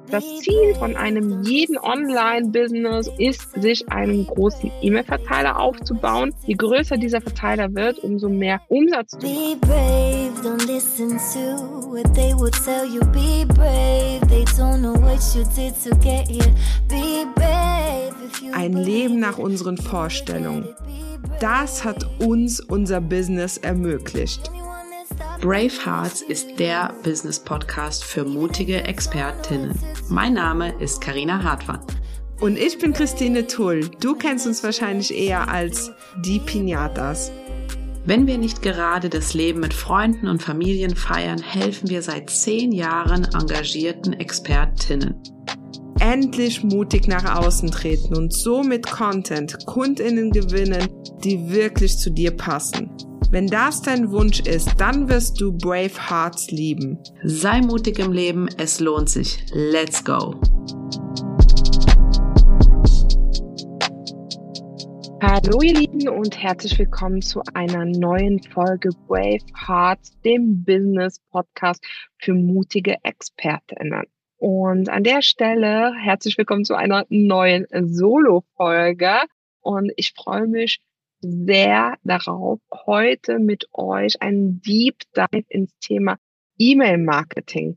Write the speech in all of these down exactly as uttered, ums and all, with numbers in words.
Das Ziel von einem jeden Online-Business ist, sich einen großen E-Mail-Verteiler aufzubauen. Je größer dieser Verteiler wird, umso mehr Umsatz zu machen. Ein Leben nach unseren Vorstellungen. Das hat uns unser Business ermöglicht. Brave Hearts ist der Business-Podcast für mutige Expertinnen. Mein Name ist Carina Hartmann. Und ich bin Christine Tull. Du kennst uns wahrscheinlich eher als die Pinatas. Wenn wir nicht gerade das Leben mit Freunden und Familien feiern, helfen wir seit zehn Jahren engagierten Expertinnen. Endlich mutig nach außen treten und so mit Content KundInnen gewinnen, die wirklich zu dir passen. Wenn das dein Wunsch ist, dann wirst du Brave Hearts lieben. Sei mutig im Leben, es lohnt sich. Let's go! Hallo ihr Lieben und herzlich willkommen zu einer neuen Folge Brave Hearts, dem Business-Podcast für mutige ExpertInnen. Und an der Stelle herzlich willkommen zu einer neuen Solo-Folge und ich freue mich sehr darauf, heute mit euch einen Deep Dive ins Thema E-Mail-Marketing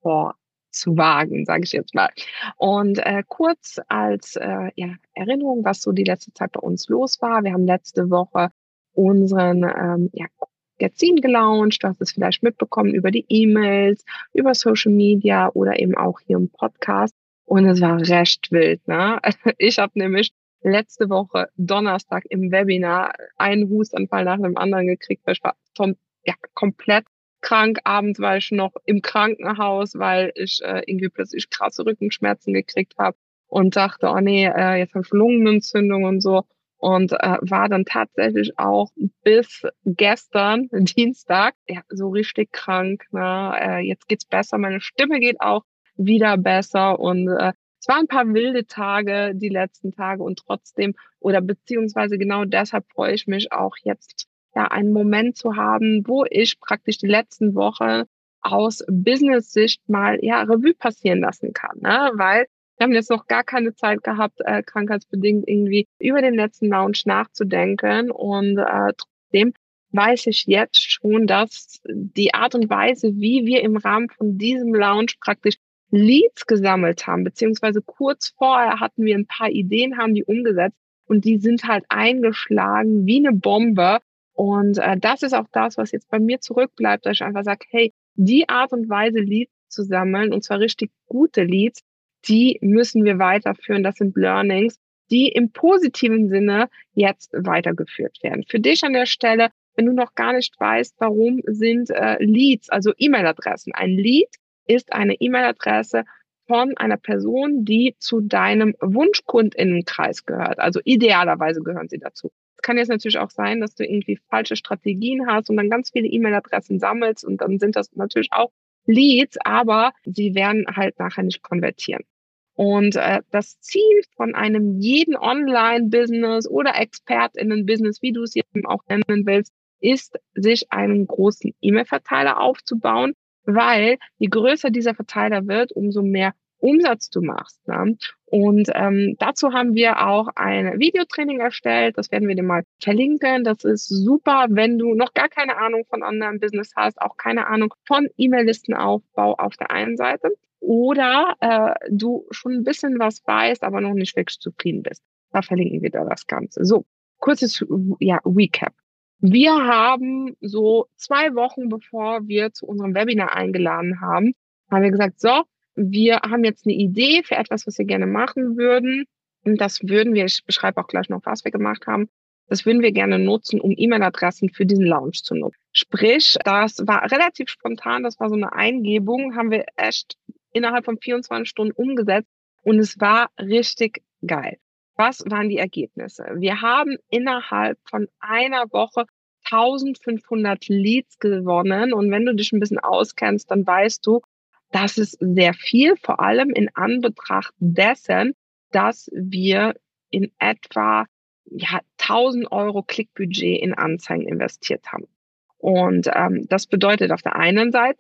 vorzuwagen, sage ich jetzt mal. Und äh, kurz als äh, ja, Erinnerung, was so die letzte Zeit bei uns los war. Wir haben letzte Woche unseren ähm, ja, Magazin gelauncht, du hast es vielleicht mitbekommen über die E-Mails, über Social Media oder eben auch hier im Podcast. Und es war recht wild, ne? Ich habe nämlich letzte Woche Donnerstag im Webinar einen Hustanfall nach dem anderen gekriegt, weil ich war vom, ja, komplett krank. Abends war ich noch im Krankenhaus, weil ich äh, irgendwie plötzlich krasse Rückenschmerzen gekriegt habe und dachte, oh nee, äh, jetzt habe ich Lungenentzündung und so. Und äh, war dann tatsächlich auch bis gestern, Dienstag, ja, so richtig krank. Ne? Äh, jetzt geht's besser, meine Stimme geht auch wieder besser und äh, es waren ein paar wilde Tage, die letzten Tage und trotzdem oder beziehungsweise genau deshalb freue ich mich auch jetzt, ja, einen Moment zu haben, wo ich praktisch die letzten Wochen aus Business-Sicht mal, ja, Revue passieren lassen kann, ne? Weil wir haben jetzt noch gar keine Zeit gehabt, äh, krankheitsbedingt irgendwie über den letzten Launch nachzudenken und äh, trotzdem weiß ich jetzt schon, dass die Art und Weise, wie wir im Rahmen von diesem Launch praktisch Leads gesammelt haben, beziehungsweise kurz vorher hatten wir ein paar Ideen, haben die umgesetzt und die sind halt eingeschlagen wie eine Bombe. Und äh, das ist auch das, was jetzt bei mir zurückbleibt, dass ich einfach sage, hey, die Art und Weise, Leads zu sammeln, und zwar richtig gute Leads, die müssen wir weiterführen. Das sind Learnings, die im positiven Sinne jetzt weitergeführt werden. Für dich an der Stelle, wenn du noch gar nicht weißt, warum sind äh, Leads, also E-Mail-Adressen, ein Lead ist eine E-Mail-Adresse von einer Person, die zu deinem Wunschkundinnenkreis gehört. Also idealerweise gehören sie dazu. Es kann jetzt natürlich auch sein, dass du irgendwie falsche Strategien hast und dann ganz viele E-Mail-Adressen sammelst und dann sind das natürlich auch Leads, aber sie werden halt nachher nicht konvertieren. Und äh, das Ziel von einem jeden Online-Business oder ExpertInnen-Business, wie du es jetzt auch nennen willst, ist, sich einen großen E-Mail-Verteiler aufzubauen, weil je größer dieser Verteiler wird, umso mehr Umsatz du machst. Ne? Und ähm, dazu haben wir auch ein Videotraining erstellt, das werden wir dir mal verlinken. Das ist super, wenn du noch gar keine Ahnung von Online-Business hast, auch keine Ahnung von E-Mail-Listenaufbau auf der einen Seite oder äh, du schon ein bisschen was weißt, aber noch nicht wirklich zufrieden bist. Da verlinken wir dir das Ganze. So, kurzes ja, Recap. Wir haben so zwei Wochen, bevor wir zu unserem Webinar eingeladen haben, haben wir gesagt, so, wir haben jetzt eine Idee für etwas, was wir gerne machen würden. Und das würden wir, ich beschreibe auch gleich noch, was wir gemacht haben, das würden wir gerne nutzen, um E-Mail-Adressen für diesen Launch zu nutzen. Sprich, das war relativ spontan, das war so eine Eingebung, haben wir echt innerhalb von vierundzwanzig Stunden umgesetzt und es war richtig geil. Was waren die Ergebnisse? Wir haben innerhalb von einer Woche eintausendfünfhundert Leads gewonnen. Und wenn du dich ein bisschen auskennst, dann weißt du, das ist sehr viel, vor allem in Anbetracht dessen, dass wir in etwa ja, tausend Euro Klickbudget in Anzeigen investiert haben. Und ähm, das bedeutet auf der einen Seite,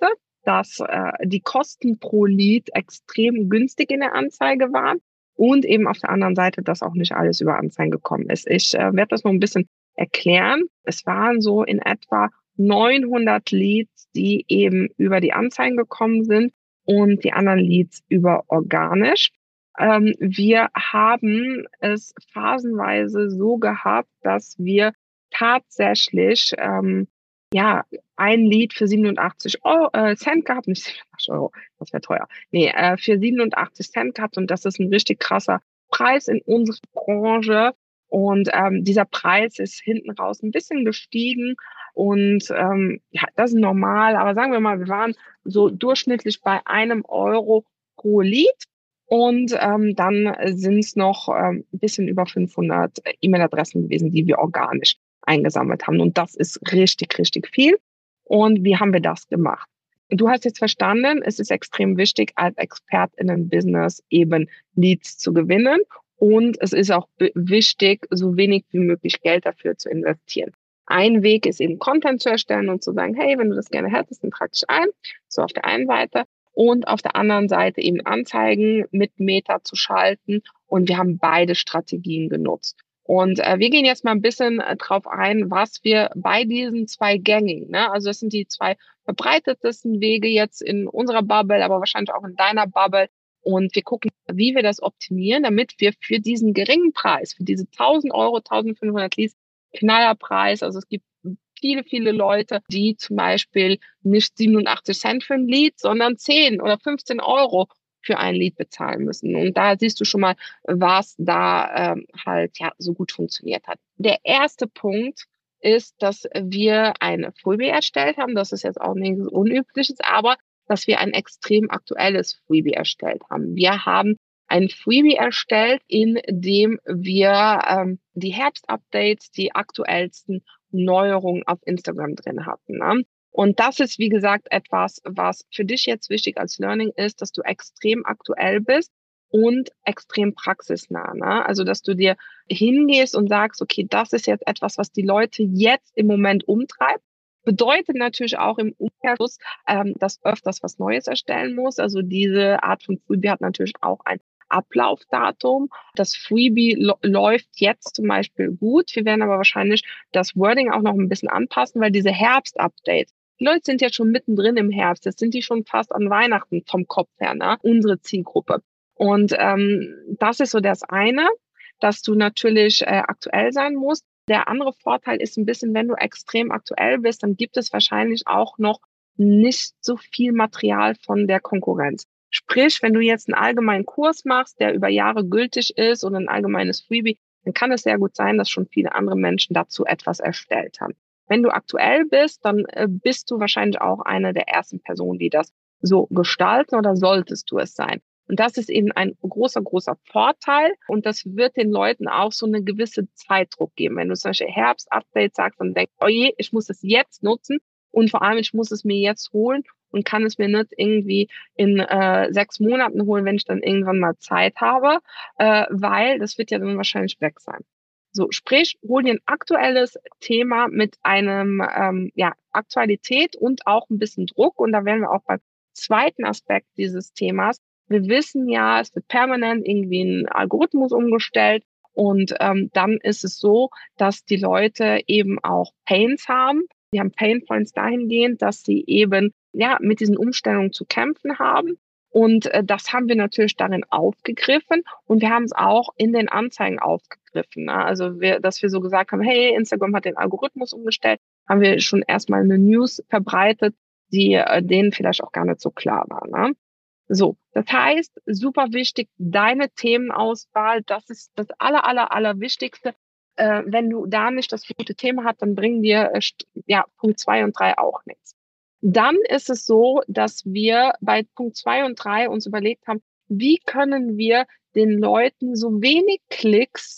dass äh, die Kosten pro Lead extrem günstig in der Anzeige waren und eben auf der anderen Seite, dass auch nicht alles über Anzeigen gekommen ist. Ich äh, werde das noch ein bisschen erklären. Es waren so in etwa neunhundert Leads, die eben über die Anzeigen gekommen sind und die anderen Leads über organisch. Ähm, wir haben es phasenweise so gehabt, dass wir tatsächlich ähm, ja ein Lead für siebenundachtzig Euro, äh, Cent gehabt, nicht siebenundachtzig Euro, das wäre teuer. Nee, äh, für siebenundachtzig Cent gehabt und das ist ein richtig krasser Preis in unserer Branche. Und ähm, dieser Preis ist hinten raus ein bisschen gestiegen und ähm, ja, das ist normal. Aber sagen wir mal, wir waren so durchschnittlich bei einem Euro pro Lead und ähm, dann sind es noch ähm, ein bisschen über fünfhundert E-Mail-Adressen gewesen, die wir organisch eingesammelt haben. Und das ist richtig, richtig viel. Und wie haben wir das gemacht? Du hast jetzt verstanden, es ist extrem wichtig, als ExpertInnen-Business eben Leads zu gewinnen. Und es ist auch wichtig, so wenig wie möglich Geld dafür zu investieren. Ein Weg ist eben Content zu erstellen und zu sagen, hey, wenn du das gerne hättest, dann trag dich ein. So auf der einen Seite. Und auf der anderen Seite eben Anzeigen mit Meta zu schalten. Und wir haben beide Strategien genutzt. Und äh, wir gehen jetzt mal ein bisschen äh, drauf ein, was wir bei diesen zwei gängigen, ne? Also das sind die zwei verbreitetsten Wege jetzt in unserer Bubble, aber wahrscheinlich auch in deiner Bubble. Und wir gucken, wie wir das optimieren, damit wir für diesen geringen Preis, für diese tausend Euro, eintausendfünfhundert Leads, Knallerpreis, also es gibt viele, viele Leute, die zum Beispiel nicht siebenundachtzig Cent für ein Lead, sondern zehn oder fünfzehn Euro für ein Lead bezahlen müssen. Und da siehst du schon mal, was da ähm, halt ja so gut funktioniert hat. Der erste Punkt ist, dass wir eine Freebie erstellt haben. Das ist jetzt auch nichts Unübliches, aber dass wir ein extrem aktuelles Freebie erstellt haben. Wir haben ein Freebie erstellt, in dem wir ähm, die Herbst-Updates, die aktuellsten Neuerungen auf Instagram drin hatten. Ne? Und das ist, wie gesagt, etwas, was für dich jetzt wichtig als Learning ist, dass du extrem aktuell bist und extrem praxisnah. Ne? Also, dass du dir hingehst und sagst, okay, das ist jetzt etwas, was die Leute jetzt im Moment umtreibt. Bedeutet natürlich auch im Umkehrschluss, ähm, dass öfters was Neues erstellen muss. Also diese Art von Freebie hat natürlich auch ein Ablaufdatum. Das Freebie lo- läuft jetzt zum Beispiel gut. Wir werden aber wahrscheinlich das Wording auch noch ein bisschen anpassen, weil diese Herbst-Updates, die Leute sind jetzt schon mittendrin im Herbst. Jetzt sind die schon fast an Weihnachten vom Kopf her, ne? Unsere Zielgruppe. Und ähm, das ist so das eine, dass du natürlich äh, aktuell sein musst. Der andere Vorteil ist ein bisschen, wenn du extrem aktuell bist, dann gibt es wahrscheinlich auch noch nicht so viel Material von der Konkurrenz. Sprich, wenn du jetzt einen allgemeinen Kurs machst, der über Jahre gültig ist oder ein allgemeines Freebie, dann kann es sehr gut sein, dass schon viele andere Menschen dazu etwas erstellt haben. Wenn du aktuell bist, dann äh, bist du wahrscheinlich auch eine der ersten Personen, die das so gestalten, oder solltest du es sein. Und das ist eben ein großer, großer Vorteil. Und das wird den Leuten auch so eine gewisse Zeitdruck geben. Wenn du zum Beispiel Herbst-Update sagst, dann denkst du, oh je, ich muss es jetzt nutzen. Und vor allem, ich muss es mir jetzt holen und kann es mir nicht irgendwie in äh, sechs Monaten holen, wenn ich dann irgendwann mal Zeit habe, äh, weil das wird ja dann wahrscheinlich weg sein. So, sprich, hol dir ein aktuelles Thema mit einem ähm, ja Aktualität und auch ein bisschen Druck. Und da wären wir auch beim zweiten Aspekt dieses Themas. Wir wissen ja, es wird permanent irgendwie ein Algorithmus umgestellt und ähm, dann ist es so, dass die Leute eben auch Pains haben. Die haben Painpoints dahingehend, dass sie eben ja mit diesen Umstellungen zu kämpfen haben. Und äh, das haben wir natürlich darin aufgegriffen und wir haben es auch in den Anzeigen aufgegriffen. Ne? Also wir, dass wir so gesagt haben, hey, Instagram hat den Algorithmus umgestellt, haben wir schon erstmal eine News verbreitet, die äh, denen vielleicht auch gar nicht so klar war. Ne? So, das heißt, super wichtig, deine Themenauswahl, das ist das aller, aller, aller Wichtigste. Äh, wenn du da nicht das gute Thema hast, dann bringen dir äh, ja Punkt zwei und drei auch nichts. Dann ist es so, dass wir bei Punkt zwei und drei uns überlegt haben, wie können wir den Leuten so wenig Klicks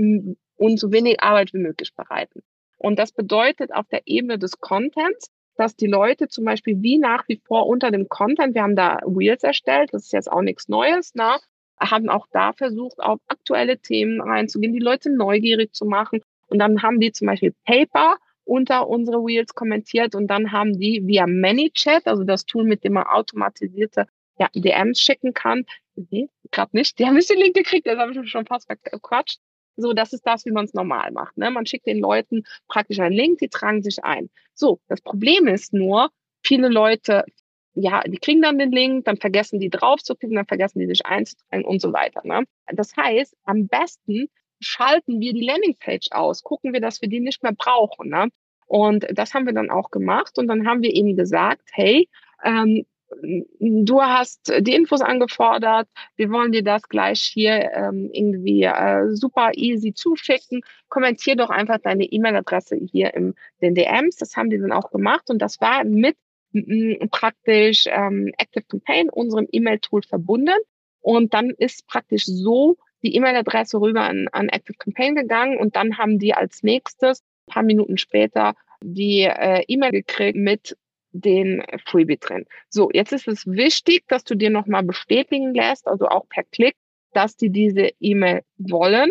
und so wenig Arbeit wie möglich bereiten. Und das bedeutet auf der Ebene des Contents, dass die Leute zum Beispiel wie nach wie vor unter dem Content, wir haben da Reels erstellt, das ist jetzt auch nichts Neues, ne? Haben auch da versucht, auf aktuelle Themen reinzugehen, die Leute neugierig zu machen. Und dann haben die zum Beispiel Paper unter unsere Reels kommentiert und dann haben die via ManyChat, also das Tool, mit dem man automatisierte ja, D Ms schicken kann. Nee, gerade nicht. Die haben nicht den Link gekriegt, das habe ich schon fast verquatscht. So, das ist das, wie man es normal macht. Ne? Man schickt den Leuten praktisch einen Link, die tragen sich ein. So, das Problem ist nur, viele Leute, ja, die kriegen dann den Link, dann vergessen die drauf zu klicken, dann vergessen die sich einzutragen und so weiter. Ne? Das heißt, am besten schalten wir die Landingpage aus, gucken wir, dass wir die nicht mehr brauchen. Ne? Und das haben wir dann auch gemacht und dann haben wir eben gesagt, hey, ähm, du hast die Infos angefordert, wir wollen dir das gleich hier ähm, irgendwie äh, super easy zuschicken. Kommentier doch einfach deine E-Mail-Adresse hier in den D Ms. Das haben die dann auch gemacht und das war mit m, praktisch ähm, ActiveCampaign, unserem E-Mail-Tool, verbunden. Und dann ist praktisch so die E-Mail-Adresse rüber an, an ActiveCampaign gegangen und dann haben die als nächstes, ein paar Minuten später, die äh, E-Mail gekriegt mit den Freebie drin. So, jetzt ist es wichtig, dass du dir nochmal bestätigen lässt, also auch per Klick, dass die diese E-Mail wollen,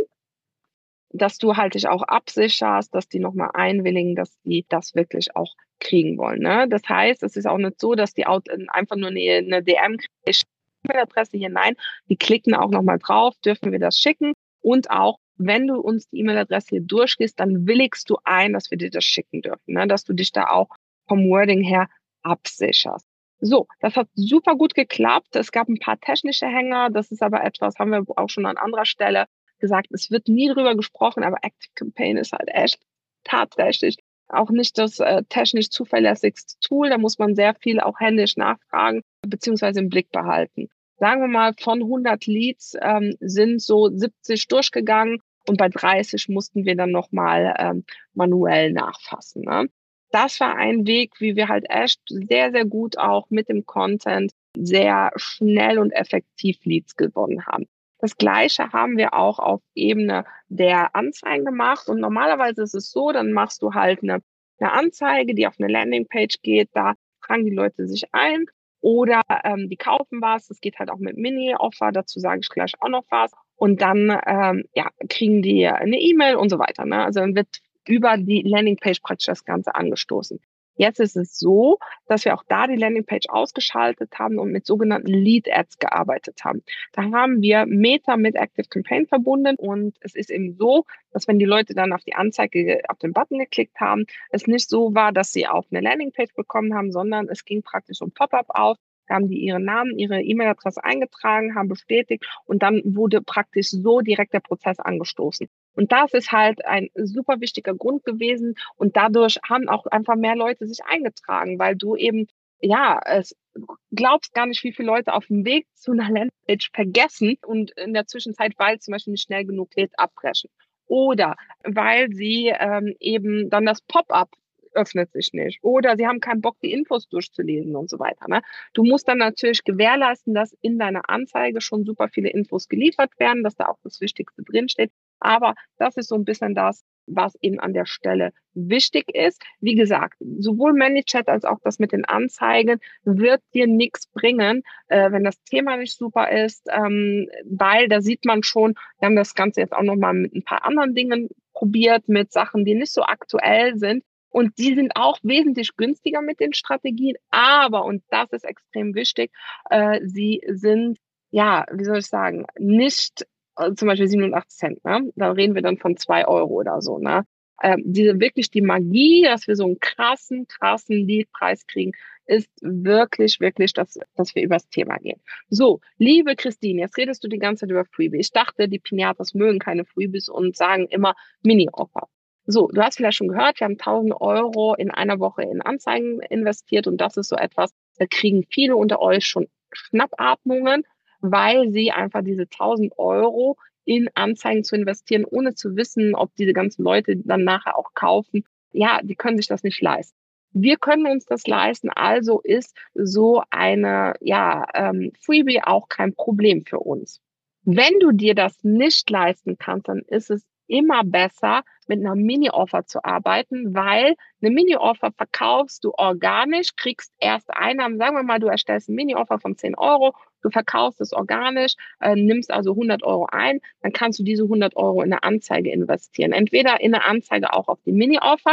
dass du halt dich auch absicherst, dass die nochmal einwilligen, dass die das wirklich auch kriegen wollen. Ne? Das heißt, es ist auch nicht so, dass die einfach nur eine, eine D M kriegen, E-Mail-Adresse hier, nein, die klicken auch nochmal drauf, dürfen wir das schicken und auch wenn du uns die E-Mail-Adresse hier durchgehst, dann willigst du ein, dass wir dir das schicken dürfen, ne? Dass du dich da auch vom Wording her absicherst. So, das hat super gut geklappt. Es gab ein paar technische Hänger. Das ist aber etwas, haben wir auch schon an anderer Stelle gesagt, es wird nie drüber gesprochen, aber ActiveCampaign ist halt echt tatsächlich auch nicht das äh, technisch zuverlässigste Tool. Da muss man sehr viel auch händisch nachfragen beziehungsweise im Blick behalten. Sagen wir mal, von hundert Leads ähm, sind so siebzig durchgegangen und bei dreißig mussten wir dann nochmal ähm, manuell nachfassen. Ne? Das war ein Weg, wie wir halt echt sehr, sehr gut auch mit dem Content sehr schnell und effektiv Leads gewonnen haben. Das Gleiche haben wir auch auf Ebene der Anzeigen gemacht. Und normalerweise ist es so, dann machst du halt eine, eine Anzeige, die auf eine Landingpage geht. Da tragen die Leute sich ein oder ähm, die kaufen was. Das geht halt auch mit Mini-Offer. Dazu sage ich gleich auch noch was. Und dann ähm, ja, kriegen die eine E-Mail und so weiter. Ne? Also dann wird über die Landingpage praktisch das Ganze angestoßen. Jetzt ist es so, dass wir auch da die Landingpage ausgeschaltet haben und mit sogenannten Lead-Ads gearbeitet haben. Da haben wir Meta mit ActiveCampaign verbunden und es ist eben so, dass wenn die Leute dann auf die Anzeige, auf den Button geklickt haben, es nicht so war, dass sie auf eine Landingpage bekommen haben, sondern es ging praktisch um Pop-up auf. Da haben die ihren Namen, ihre E-Mail-Adresse eingetragen, haben bestätigt und dann wurde praktisch so direkt der Prozess angestoßen. Und das ist halt ein super wichtiger Grund gewesen und dadurch haben auch einfach mehr Leute sich eingetragen, weil du eben, ja, es glaubst gar nicht, wie viele Leute auf dem Weg zu einer Landingpage vergessen und in der Zwischenzeit, weil zum Beispiel nicht schnell genug lädt, abbrechen. Oder weil sie ähm, eben dann das Pop-up öffnet sich nicht. Oder sie haben keinen Bock, die Infos durchzulesen und so weiter. Ne? Du musst dann natürlich gewährleisten, dass in deiner Anzeige schon super viele Infos geliefert werden, dass da auch das Wichtigste drinsteht. Aber das ist so ein bisschen das, was eben an der Stelle wichtig ist. Wie gesagt, sowohl ManyChat als auch das mit den Anzeigen wird dir nichts bringen, äh, wenn das Thema nicht super ist, ähm, weil da sieht man schon, wir haben das Ganze jetzt auch nochmal mit ein paar anderen Dingen probiert, mit Sachen, die nicht so aktuell sind. Und die sind auch wesentlich günstiger mit den Strategien. Aber, und das ist extrem wichtig, äh, sie sind, ja, wie soll ich sagen, nicht äh, zum Beispiel siebenundachtzig Cent. Ne? Da reden wir dann von zwei Euro oder so. Ne? Ähm, diese wirklich die Magie, dass wir so einen krassen, krassen Leadpreis kriegen, ist wirklich, wirklich, dass, dass wir übers Thema gehen. So, liebe Christine, jetzt redest du die ganze Zeit über Freebies. Ich dachte, die Pinatas mögen keine Freebies und sagen immer Mini-Offer. So, du hast vielleicht schon gehört, wir haben tausend Euro in einer Woche in Anzeigen investiert und das ist so etwas, da kriegen viele unter euch schon Schnappatmungen, weil sie einfach diese tausend Euro in Anzeigen zu investieren, ohne zu wissen, ob diese ganzen Leute dann nachher auch kaufen. Ja, die können sich das nicht leisten. Wir können uns das leisten, also ist so eine ja ähm, Freebie auch kein Problem für uns. Wenn du dir das nicht leisten kannst, dann ist es immer besser, mit einer Mini-Offer zu arbeiten, weil eine Mini-Offer verkaufst du organisch, kriegst erste Einnahmen. Sagen wir mal, du erstellst eine Mini-Offer von zehn Euro, du verkaufst es organisch, äh, nimmst also hundert Euro ein, dann kannst du diese hundert Euro in eine Anzeige investieren. Entweder in eine Anzeige auch auf die Mini-Offer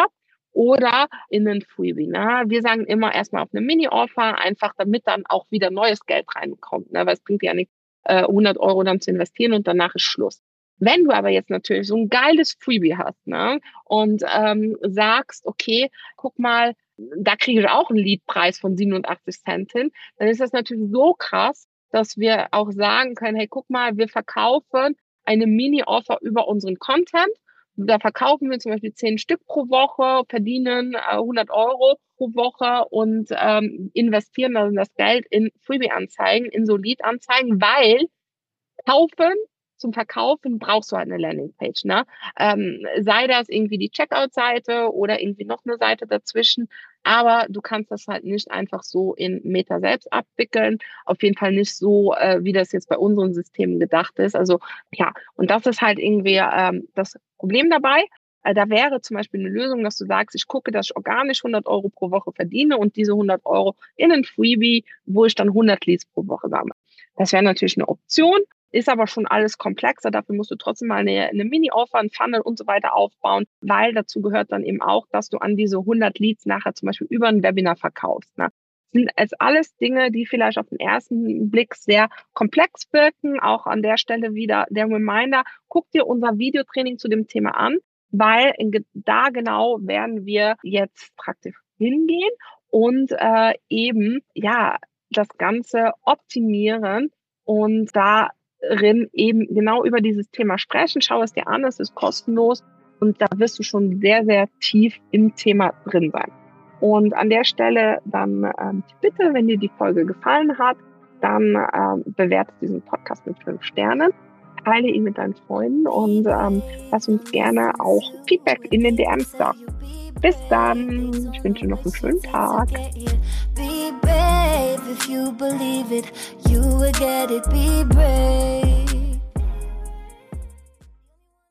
oder in einen Freebie. Ne? Wir sagen immer erstmal auf eine Mini-Offer, einfach damit dann auch wieder neues Geld reinkommt, ne? Weil es bringt ja nicht, äh, hundert Euro dann zu investieren und danach ist Schluss. Wenn du aber jetzt natürlich so ein geiles Freebie hast, ne, und ähm, sagst, okay, guck mal, da kriege ich auch einen Leadpreis von siebenundachtzig Cent hin, dann ist das natürlich so krass, dass wir auch sagen können, hey, guck mal, wir verkaufen eine Mini-Offer über unseren Content. Da verkaufen wir zum Beispiel zehn Stück pro Woche, verdienen äh, hundert Euro pro Woche und ähm, investieren dann das Geld in Freebie-Anzeigen, in so Lead-Anzeigen, weil kaufen, zum Verkaufen brauchst du halt eine Landingpage, ne? Ähm, sei das irgendwie die Checkout-Seite oder irgendwie noch eine Seite dazwischen, aber du kannst das halt nicht einfach so in Meta selbst abwickeln, auf jeden Fall nicht so, äh, wie das jetzt bei unseren Systemen gedacht ist. Also ja, und das ist halt irgendwie ähm, das Problem dabei. Äh, da wäre zum Beispiel eine Lösung, dass du sagst, ich gucke, dass ich organisch hundert Euro pro Woche verdiene und diese hundert Euro in ein Freebie, wo ich dann hundert Leads pro Woche sammle. Das wäre natürlich eine Option. Ist aber schon alles komplexer. Dafür musst du trotzdem mal eine, eine Mini-Offer, einen Funnel und so weiter aufbauen, weil dazu gehört dann eben auch, dass du an diese hundert Leads nachher zum Beispiel über ein Webinar verkaufst. Ne? Das sind als alles Dinge, die vielleicht auf den ersten Blick sehr komplex wirken. Auch an der Stelle wieder der Reminder, guck dir unser Videotraining zu dem Thema an, weil da genau werden wir jetzt praktisch hingehen und äh, eben ja das Ganze optimieren und da eben genau über dieses Thema sprechen. Schau es dir an, es ist kostenlos und da wirst du schon sehr, sehr tief im Thema drin sein. Und an der Stelle dann ähm, bitte, wenn dir die Folge gefallen hat, dann ähm, bewerte diesen Podcast mit fünf Sternen, teile ihn mit deinen Freunden und ähm, lass uns gerne auch Feedback in den D Ms da. Bis dann. Ich wünsche dir noch einen schönen Tag. Be brave if you believe it, you will get it. Be brave.